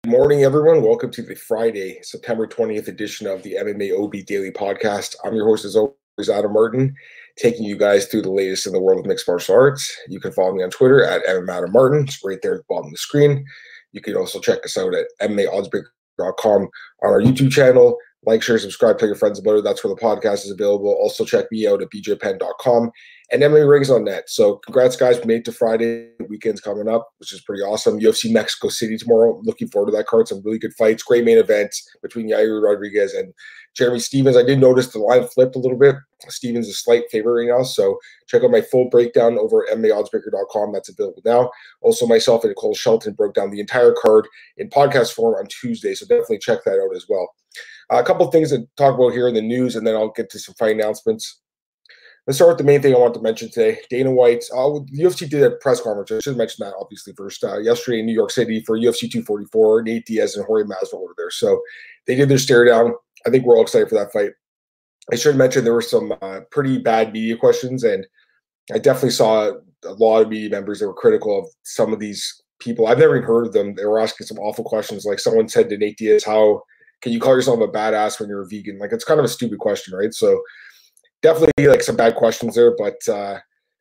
Good morning, everyone. Welcome to the Friday, September 20th edition of the MMA OB Daily Podcast. I'm your host, as always, Adam Martin, taking you guys through the latest in the world of mixed martial arts. You can follow me on Twitter at MMAdamMartin. It's right there at the bottom of the screen. You can also check us out at MMAoddsbreaker.com on our YouTube channel. Like, share, subscribe, tell your friends about it. That's where the podcast is available. Also, check me out at bjpenn.com and MMA Rings on Net. So, congrats, guys. We made it to Friday. The weekend's coming up, which is pretty awesome. UFC Mexico City tomorrow. Looking forward to that card. Some really good fights. Great main events between Yair Rodriguez and Jeremy Stephens. I did notice the line flipped a little bit. Stephens is a slight favorite right now. So, check out my full breakdown over at MMAoddsbreaker.com. That's available now. Also, myself and Nicole Shelton broke down the entire card in podcast form on Tuesday. So, definitely check that out as well. A couple of things to talk about here in the news, and then I'll get to some fight announcements. Let's start with the main thing I want to mention today. Dana White, the UFC did a press conference. I should mention that, obviously, first. Yesterday in New York City for UFC 244, Nate Diaz and Jorge Masvidal were there. So they did their stare down. I think we're all excited for that fight. I should mention there were some pretty bad media questions, and I definitely saw a lot of media members that were critical of some of these people. I've never even heard of them. They were asking some awful questions. Like someone said to Nate Diaz, how can you call yourself a badass when you're a vegan? Like, it's kind of a stupid question, right? So definitely like some bad questions there, but it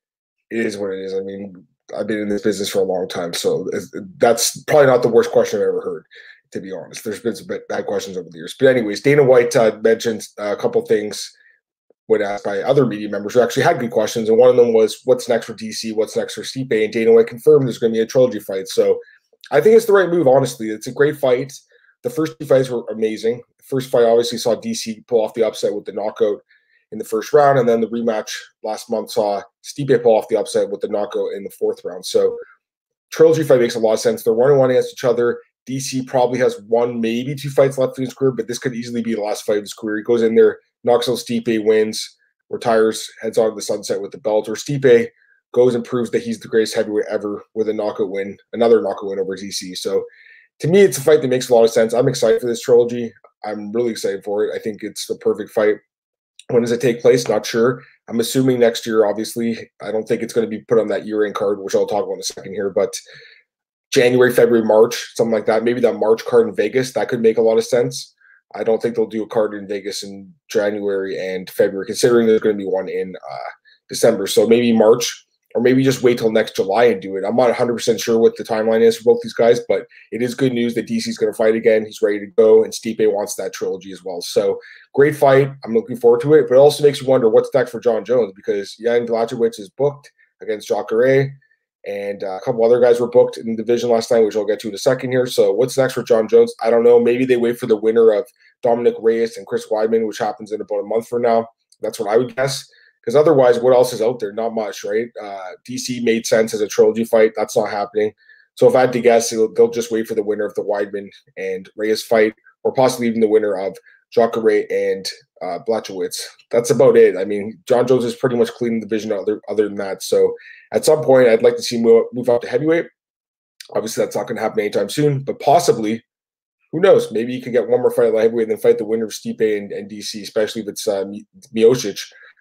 is what it is. I mean, I've been in this business for a long time, so that's probably not the worst question I've ever heard, to be honest. There's been some bad questions over the years. But anyways, Dana White mentioned a couple things when asked by other media members who actually had good questions, and one of them was, what's next for DC? What's next for Stipe? And Dana White confirmed there's going to be a trilogy fight. So I think it's the right move, honestly. It's a great fight. The first two fights were amazing. The first fight obviously saw DC pull off the upset with the knockout in the first round, and then the rematch last month saw Stipe pull off the upset with the knockout in the fourth round. So trilogy fight makes a lot of sense. They're 1-1 against each other. DC probably has one, maybe two fights left in his career, but this could easily be the last fight of his career. He goes in there, knocks out Stipe, wins, retires, heads on to the sunset with the belt. Or Stipe goes and proves that he's the greatest heavyweight ever with a knockout win, another knockout win over DC. So to me, it's a fight that makes a lot of sense. I'm excited for this trilogy. I'm really excited for it. I think it's the perfect fight. When does it take place? Not sure. I'm assuming next year, obviously. I don't think it's going to be put on that year-end card, which I'll talk about in a second here, but January, February, March, something like that. Maybe that March card in Vegas, that could make a lot of sense. I don't think they'll do a card in Vegas in January and February, considering there's going to be one in December. So maybe March, or maybe just wait till next July and do it. I'm not 100% sure what the timeline is for both these guys, but it is good news that DC's going to fight again. He's ready to go, and Stipe wants that trilogy as well. So great fight. I'm looking forward to it, but it also makes you wonder what's next for Jon Jones, because Jan Blachowicz is booked against Jacare, and a couple other guys were booked in the division last night, which I'll get to in a second here. So what's next for Jon Jones? I don't know. Maybe they wait for the winner of Dominic Reyes and Chris Weidman, which happens in about a month from now. That's what I would guess. Because otherwise, what else is out there? Not much, right? DC made sense as a trilogy fight. That's not happening. So if I had to guess, they'll just wait for the winner of the Weidman and Reyes fight, or possibly even the winner of Jacare and Blachowicz. That's about it. I mean, Jon Jones is pretty much cleaning the division other than that. So at some point, I'd like to see him move up to heavyweight. Obviously, that's not going to happen anytime soon, but possibly, who knows? Maybe you can get one more fight at heavyweight and then fight the winner of Stipe and DC, especially if it's Miocic.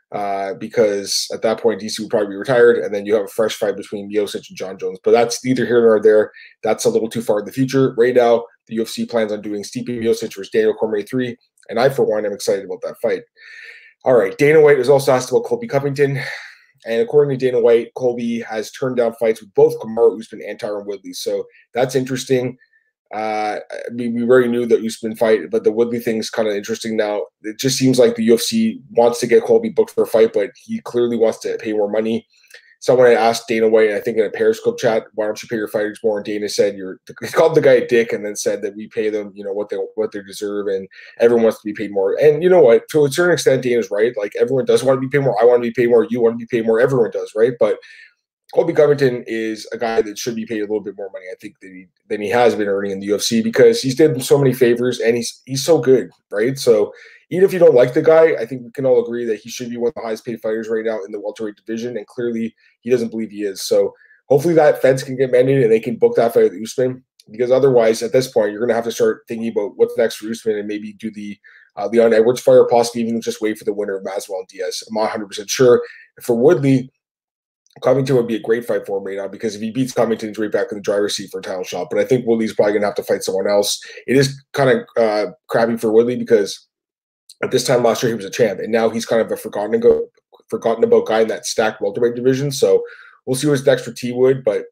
Because at that point, DC would probably be retired, and then you have a fresh fight between Miocic and Jon Jones. But that's neither here nor there. That's a little too far in the future. Right now, the UFC plans on doing Stipe Miocic versus Daniel Cormier 3, and I, for one, am excited about that fight. All right, Dana White was also asked about Colby Covington, and according to Dana White, Colby has turned down fights with both Kamaru Usman and Tyron Woodley. So that's interesting. I mean, we already knew that Usman fight, but the Woodley thing is kind of interesting now. It just seems like the UFC wants to get Colby booked for a fight, but he clearly wants to pay more money. Someone had asked Dana White, I think in a Periscope chat, why don't you pay your fighters more? And Dana said, he called the guy a dick, and then said that we pay them, what they deserve, and everyone wants to be paid more. And you know what? To a certain extent, Dana's right. Like, everyone does want to be paid more. I want to be paid more. You want to be paid more. Everyone does, right? But Colby Covington is a guy that should be paid a little bit more money, I think, than he has been earning in the UFC, because he's did so many favors, and he's so good, right? So even if you don't like the guy, I think we can all agree that he should be one of the highest paid fighters right now in the welterweight division, and clearly he doesn't believe he is. So hopefully that fence can get mended and they can book that fight with Usman, because otherwise, at this point, you're going to have to start thinking about what's next for Usman and maybe do the Leon Edwards fight, or possibly even just wait for the winner of Masvidal and Diaz. I'm not 100% sure. For Woodley, Covington would be a great fight for him right now because if he beats Covington, he's right back in the driver's seat for a title shot. But I think Woodley's probably going to have to fight someone else. It is kind of crappy for Woodley because at this time last year he was a champ, and now he's kind of a forgotten about guy in that stacked welterweight division. So we'll see what's next for T Wood, but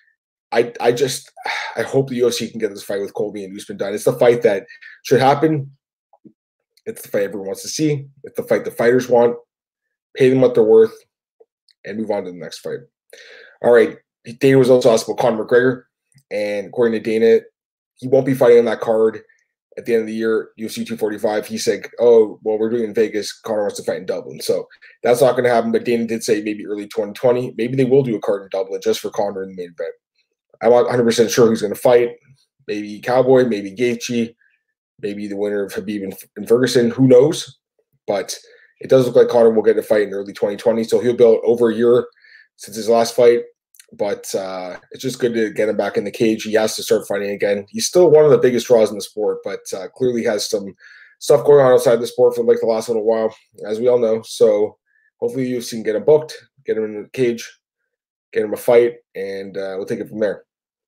I hope the UFC can get this fight with Colby and Usman done. It's the fight that should happen. It's the fight everyone wants to see. It's the fight the fighters want. Pay them what they're worth, and move on to the next fight. All right, Dana was also asked about Conor McGregor, and according to Dana, he won't be fighting on that card at the end of the year, UFC 245. He said, oh, well, we're doing in Vegas. Conor wants to fight in Dublin. So that's not going to happen, but Dana did say maybe early 2020. Maybe they will do a card in Dublin just for Conor in the main event. I'm not 100% sure who's going to fight. Maybe Cowboy, maybe Gaethje, maybe the winner of Khabib and Ferguson. Who knows? But it does look like Conor will get a fight in early 2020. So he'll be over a year since his last fight. But it's just good to get him back in the cage. He has to start fighting again. He's still one of the biggest draws in the sport, but clearly has some stuff going on outside the sport for like the last little while, as we all know. So hopefully the UFC can get him booked, get him in the cage, get him a fight, and we'll take it from there.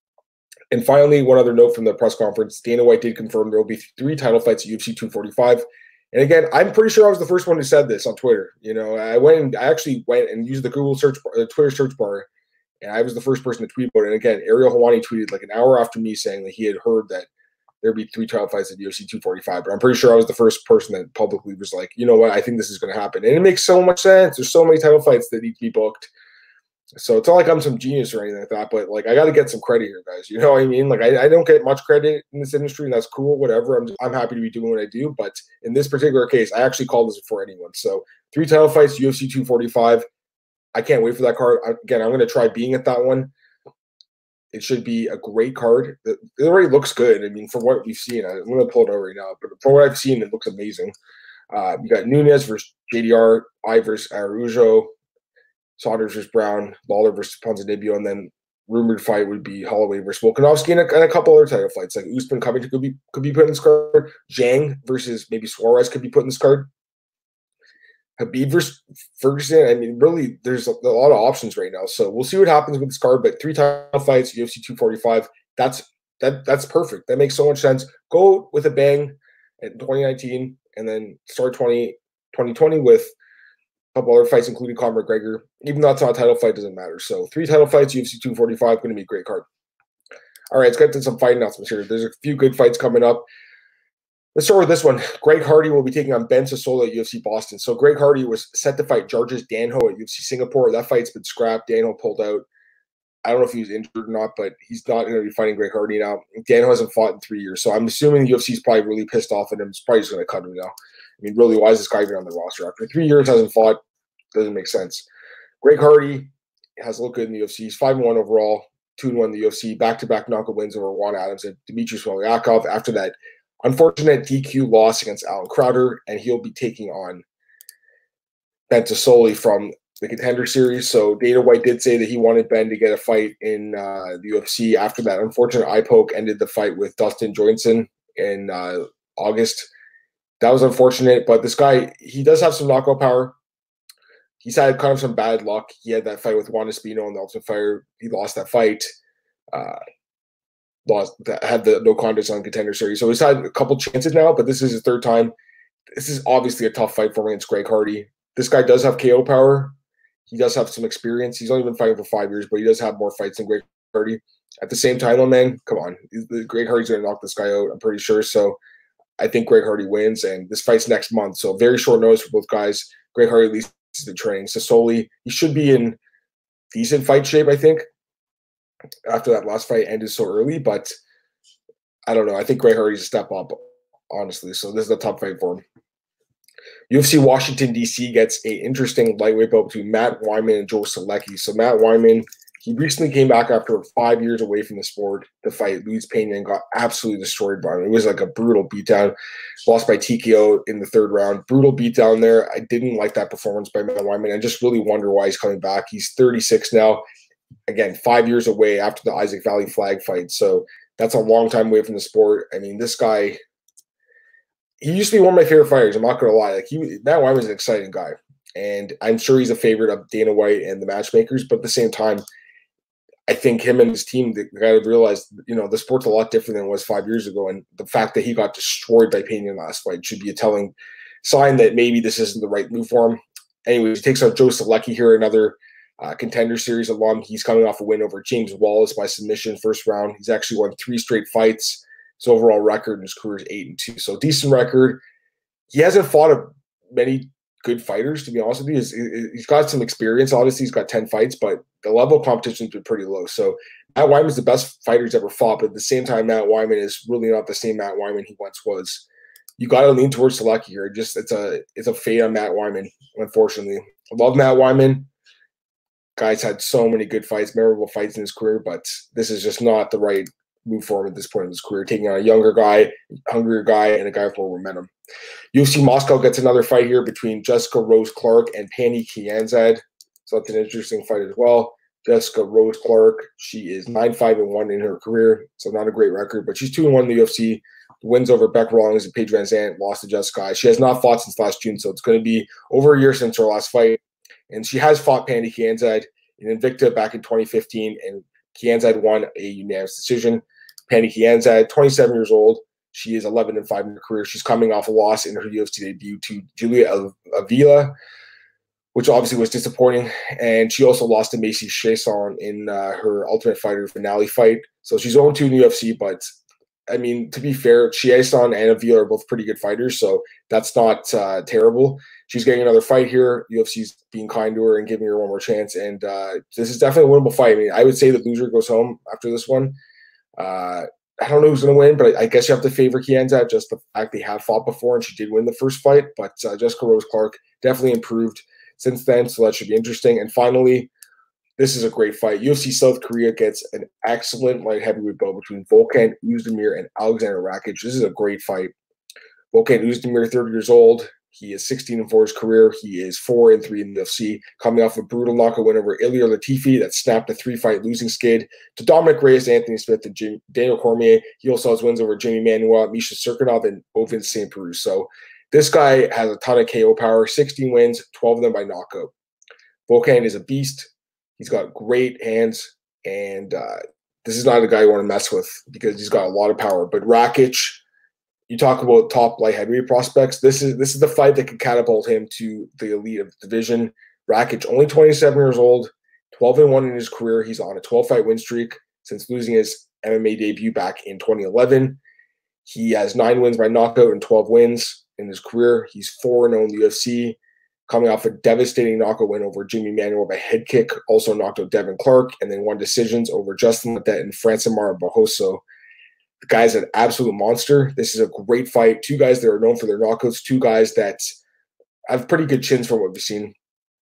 And finally, one other note from the press conference, Dana White did confirm there will be 3 title fights at UFC 245. And again, I'm pretty sure I was the first one who said this on Twitter. You know, I actually went and used the Google search, Twitter search bar, and I was the first person to tweet about it. And again, Ariel Helwani tweeted like an hour after me saying that he had heard that there'd be 3 title fights at UFC 245. But I'm pretty sure I was the first person that publicly was like, you know what, I think this is going to happen. And it makes so much sense. There's so many title fights that need to be booked. So it's not like I'm some genius or anything like that, but like I got to get some credit here, guys. You know what I mean? Like I don't get much credit in this industry, and that's cool. Whatever. I'm happy to be doing what I do, but in this particular case, I actually called this before anyone. So 3 title fights, UFC 245. I can't wait for that card. Again, I'm going to try being at that one. It should be a great card. It already looks good. I mean, from what we've seen, I'm going to pull it over right now, but from what I've seen, it looks amazing. You got Nunes versus JDR, I versus Araujo, Saunders versus Brown, Lawler versus Ponzinibbio, and then rumored fight would be Holloway versus Volkanovski, and a couple other title fights like Usman Covington could be put in this card. Zhang versus maybe Suarez could be put in this card. Khabib versus Ferguson. I mean, really, there's a lot of options right now. So we'll see what happens with this card. But 3 title fights, UFC 245. That's perfect. That makes so much sense. Go with a bang in 2019, and then start 2020 with couple other fights, including Conor McGregor. Even though it's not a title fight, doesn't matter. So 3 title fights, UFC 245, going to be a great card. All right, let's get to some fight announcements here. There's a few good fights coming up. Let's start with this one. Greg Hardy will be taking on Ben Sosolo at UFC Boston. So Greg Hardy was set to fight Jarges Danho at UFC Singapore. That fight's been scrapped. Danho pulled out. I don't know if he was injured or not, but he's not going to be fighting Greg Hardy now. Danho hasn't fought in 3 years. So I'm assuming the UFC is probably really pissed off at him. It's probably just going to cut him now. I mean, really, why is this guy even on the roster? After 3 years, hasn't fought. Doesn't make sense. Greg Hardy has looked good in the UFC. He's 5-1 overall, 2-1 in the UFC, back-to-back knockout wins over Juan Adams and Dmitry Smolyakov after that unfortunate DQ loss against Alan Crowder, and he'll be taking on Ben Sosoli from the Contender Series. So Dana White did say that he wanted Ben to get a fight in the UFC after that unfortunate eye poke ended the fight with Dustin Johnson in August. That was unfortunate, but this guy, he does have some knockout power. He's had kind of some bad luck. He had that fight with Juan Espino in the Ultimate Fighter. He lost that fight. Had the no contest on Contender Series. So he's had a couple chances now, but this is his 3rd time. This is obviously a tough fight for him against Greg Hardy. This guy does have KO power. He does have some experience. He's only been fighting for 5 years, but he does have more fights than Greg Hardy. At the same time, though, man, come on. Greg Hardy's going to knock this guy out, I'm pretty sure. So I think Greg Hardy wins, and this fight's next month. So very short notice for both guys. Greg Hardy at least is in training. Sosoli, he should be in decent fight shape, I think, after that last fight ended so early. But I don't know. I think Greg Hardy's a step up, honestly. So this is a tough fight for him. UFC Washington, D.C. gets an interesting lightweight bout between Matt Wyman and Joe Solecki. So Matt Wyman, he recently came back after 5 years away from the sport to fight Luis Pena and got absolutely destroyed by him. It was like a brutal beatdown. Lost by TKO in the 3rd round. Brutal beatdown there. I didn't like that performance by Matt Wyman. I just really wonder why he's coming back. He's 36 now. Again, 5 years away after the Isaac Valley flag fight. So that's a long time away from the sport. I mean, this guy, he used to be one of my favorite fighters. I'm not going to lie. Matt Wyman's an exciting guy. And I'm sure he's a favorite of Dana White and the matchmakers, but at the same time, I think him and his team, they got to realize, the sport's a lot different than it was 5 years ago. And the fact that he got destroyed by Payne in the last fight should be a telling sign that maybe this isn't the right move for him. Anyways, he takes out Joe Solecki here, another Contender Series alum. He's coming off a win over James Wallace by submission first round. He's actually won 3 straight fights. His overall record in his career is 8-2. So decent record. He hasn't fought many good fighters, to be honest with you. He's got some experience. Obviously, he's got 10 fights, but the level of competition's been pretty low. So Matt Wyman's the best fighter he's ever fought, but at the same time, Matt Wyman is really not the same Matt Wyman he once was. You got to lean towards Solecki here. It's a fade on Matt Wyman, unfortunately. I love Matt Wyman. Guy's had so many good fights, memorable fights in his career, but this is just not the right move for him at this point in his career, taking on a younger guy, hungrier guy, and a guy with more momentum. UFC Moscow gets another fight here between Jessica Rose Clark and Pannie Kianzad. So that's an interesting fight as well. Jessica Rose Clark, she is 9-5-1 in her career, so not a great record, but she's 2-1 in the UFC. Wins over Beck Rawlings and Paige Van Zandt, lost to Jessica. She has not fought since last June, so it's going to be over a year since her last fight. And she has fought Pannie Kianzad in Invicta back in 2015, and Kianzad won a unanimous decision. Pannie Kianzad, 27 years old. She is 11-5 in her career. She's coming off a loss in her UFC debut to Julia Avila, which obviously was disappointing. And she also lost to Macy Chiasson in her Ultimate Fighter finale fight. So she's 0-2 in the UFC, but I mean, to be fair, Chiasson and Avila are both pretty good fighters, so that's not terrible. She's getting another fight here. UFC's being kind to her and giving her one more chance, and this is definitely a winnable fight. I mean, I would say the loser goes home after this one. I don't know who's going to win, but I guess you have to favor Kianzad, just the fact they have fought before, and she did win the first fight. But Jessica Rose Clark definitely improved since then, so that should be interesting. And finally, this is a great fight. UFC South Korea gets an excellent light heavyweight bout between Volkan Oezdemir and Alexander Rakic. This is a great fight. Volkan Oezdemir, 30 years old. He is 16-4 in his career. He is 4-3 in the UFC, coming off a brutal knockout win over Ilir Latifi that snapped a 3-fight losing skid to Dominic Reyes, Anthony Smith, and Daniel Cormier. He also has wins over Jamie Manuel, Misha Cirkunov, and Ovince St. Preux. So this guy has a ton of KO power, 16 wins, 12 of them by knockout. Volkan is a beast. He's got great hands, and this is not a guy you want to mess with because he's got a lot of power. But Rakic, you talk about top light heavyweight prospects. This is the fight that could catapult him to the elite of the division. Rakic, only 27 years old, 12-1 in his career. He's on a 12-fight win streak since losing his MMA debut back in 2011. He has 9 wins by knockout and 12 wins in his career. He's 4-0 in the UFC, coming off a devastating knockout win over Jimmy Manuel by head kick, also knocked out Devin Clark, and then won decisions over Justin Ledet and Francimar Barroso. The guy's an absolute monster. This is a great fight. 2 guys that are known for their knockouts, 2 guys that have pretty good chins from what we've seen.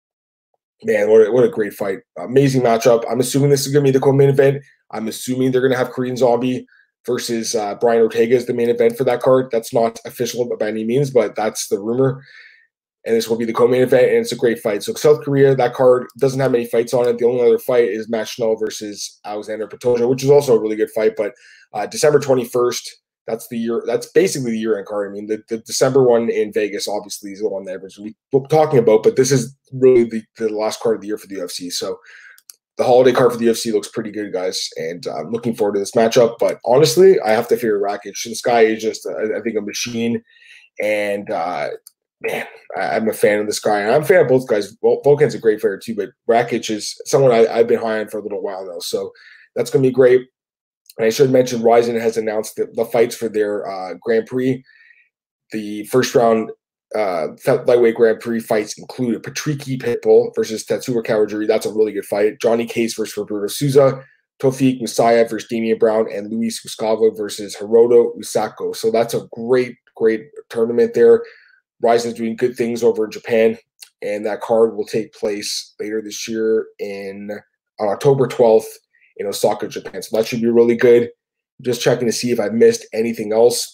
Man, what a great fight. Amazing matchup. I'm assuming this is going to be the co-main event. I'm assuming they're going to have Korean Zombie versus Brian Ortega as the main event for that card. That's not official by any means, but that's the rumor. And this will be the co-main event, and it's a great fight. So South Korea, that card doesn't have many fights on it. The only other fight is Matt Schnell versus Alexander Pantoja, which is also a really good fight. But December 21st, that's the year. That's basically the year-end card. I mean, the December one in Vegas obviously is the one that everyone's talking about, but this is really the last card of the year for the UFC. So the holiday card for the UFC looks pretty good, guys, and I'm looking forward to this matchup. But honestly, I have to fear Rakic. This guy is just, I think, a machine, and man, I'm a fan of this guy. And I'm a fan of both guys. Volkan's a great fighter too, but Rakic is someone I've been high on for a little while now. So that's going to be great. And I should mention, Rizin has announced the fights for their Grand Prix. The first round lightweight Grand Prix fights include Patricky Pitbull versus Tetsuya Kawajiri. That's a really good fight. Johnny Case versus Roberto Souza. Tofik Musayev versus Damian Brown, and Luis Gustavo versus Hiroto Usako. So that's a great tournament there. Rizin's doing good things over in Japan, and that card will take place later this year on October 12th in Osaka, Japan. So that should be really good. Just checking to see if I missed anything else.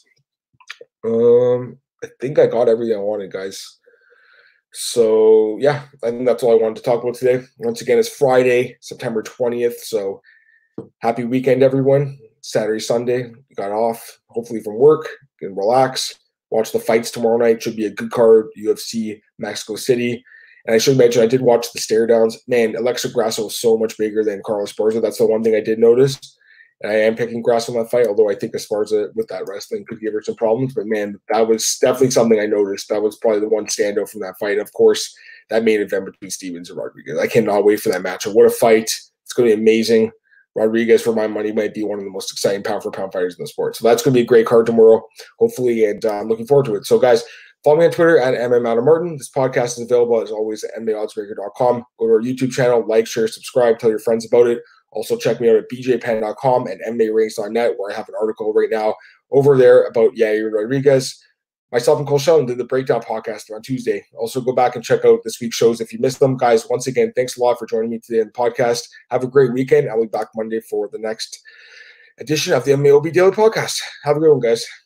I think I got everything I wanted, guys. So, yeah, I think that's all I wanted to talk about today. Once again, it's Friday, September 20th. So, happy weekend, everyone. Saturday, Sunday, you got off, hopefully from work. You can relax. Watch the fights tomorrow night. Should be a good card. UFC Mexico City. And I should mention, I did watch the stare downs. Man, Alexa Grasso was so much bigger than Carlos Esparza. That's the one thing I did notice. And I am picking Grasso in that fight, although I think Esparza with that wrestling could give her some problems. But man, that was definitely something I noticed. That was probably the one standout from that fight. Of course, that main event between Stephens and Rodriguez. I cannot wait for that matchup. What a fight. It's going to be amazing. Rodriguez, for my money, might be one of the most exciting pound-for-pound fighters in the sport. So that's going to be a great card tomorrow, hopefully, and I'm looking forward to it. So, guys, follow me on Twitter at MMAdamMartin. This podcast is available, as always, at MMAOddsBreaker.com. Go to our YouTube channel, like, share, subscribe, tell your friends about it. Also, check me out at BJPenn.com and MMARanks.net, where I have an article right now over there about Yair Rodriguez. Myself and Cole Sheldon did the Breakdown podcast on Tuesday. Also, go back and check out this week's shows if you missed them. Guys, once again, thanks a lot for joining me today on the podcast. Have a great weekend. I'll be back Monday for the next edition of the MMA OB Daily Podcast. Have a good one, guys.